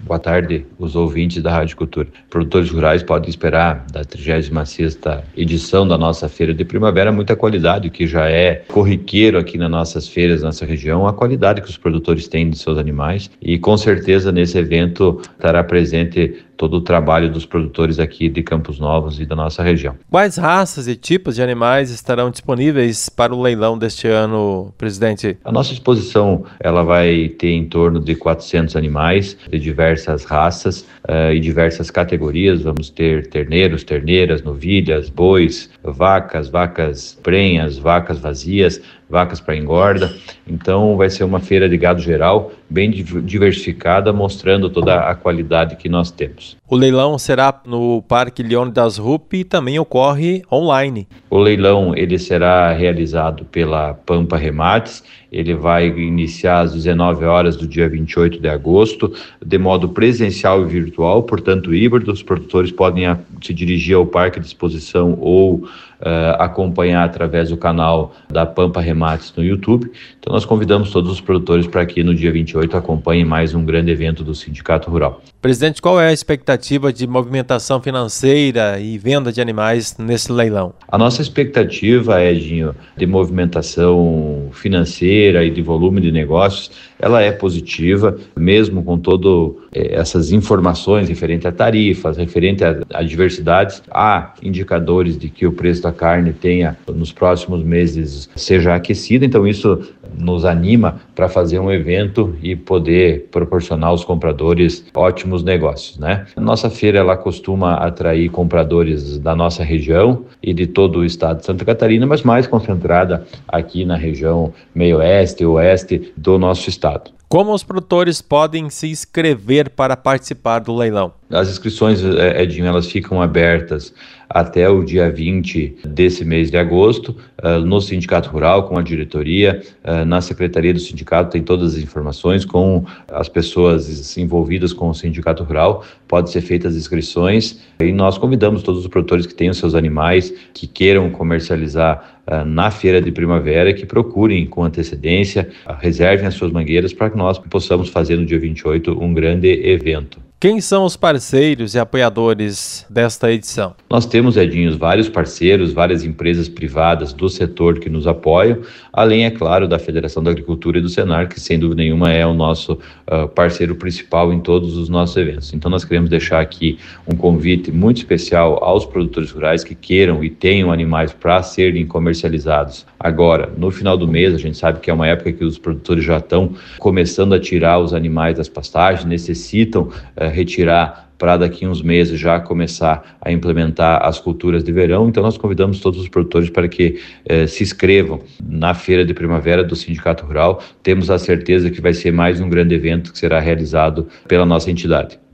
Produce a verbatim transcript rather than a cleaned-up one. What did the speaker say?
Boa tarde, os ouvintes da Rádio Cultura. Produtores rurais podem esperar da trigésima sexta edição da nossa Feira de Primavera muita qualidade, que já é corriqueiro aqui nas nossas feiras, na nossa região, a qualidade que os produtores têm de seus animais, e com certeza nesse evento estará presente todo o trabalho dos produtores aqui de Campos Novos e da nossa região. Quais raças e tipos de animais estarão disponíveis para o leilão deste ano, presidente? A nossa exposição ela vai ter em torno de quatrocentos animais de diversas raças uh, e diversas categorias. Vamos ter terneiros, terneiras, novilhas, bois, vacas, vacas prenhas, vacas vazias, vacas para engorda. Então vai ser uma feira de gado geral bem diversificada, mostrando toda a qualidade que nós temos. O leilão será no Parque Leônidas Rupp e também ocorre online. O leilão ele será realizado pela Pampa Remates. Ele vai iniciar às dezenove horas do dia vinte e oito de agosto, de modo presencial e virtual, portanto híbrido. Os produtores podem a, se dirigir ao parque de exposição ou uh, acompanhar através do canal da Pampa Remates no YouTube. Então nós convidamos todos os produtores para que no dia vinte e oito acompanhem mais um grande evento do Sindicato Rural. Presidente, qual é a expectativa de movimentação financeira e venda de animais nesse leilão? A nossa expectativa, Edinho, de movimentação financeira e de volume de negócios, ela é positiva, mesmo com todas eh, essas informações referentes a tarifas, referente a, a diversidades. Há indicadores de que o preço da carne tenha, nos próximos meses, seja aquecido, então isso nos anima para fazer um evento e poder proporcionar aos compradores ótimos negócios, né? A nossa feira ela costuma atrair compradores da nossa região e de todo o estado de Santa Catarina, mas mais concentrada aqui na região meio-oeste e oeste do nosso estado. Como os produtores podem se inscrever para participar do leilão? As inscrições, Edinho, elas ficam abertas até o dia vinte desse mês de agosto, uh, no Sindicato Rural, com a diretoria, uh, na Secretaria do Sindicato tem todas as informações, com as pessoas envolvidas com o Sindicato Rural, pode ser feitas as inscrições, e nós convidamos todos os produtores que tenham seus animais, que queiram comercializar uh, na feira de primavera, que procurem com antecedência, uh, reservem as suas mangueiras para que nós possamos fazer no dia vinte e oito um grande evento. Quem são os parceiros e apoiadores desta edição? Nós temos, Edinho, vários parceiros, várias empresas privadas do setor que nos apoiam, além, é claro, da Federação da Agricultura e do Senar, que sem dúvida nenhuma é o nosso uh, parceiro principal em todos os nossos eventos. Então nós queremos deixar aqui um convite muito especial aos produtores rurais que queiram e tenham animais para serem comercializados agora, no final do mês. A gente sabe que é uma época que os produtores já estão começando a tirar os animais das pastagens, necessitam uh, retirar para daqui uns meses já começar a implementar as culturas de verão. Então nós convidamos todos os produtores para que eh, se inscrevam na Feira de Primavera do Sindicato Rural. Temos a certeza que vai ser mais um grande evento que será realizado pela nossa entidade.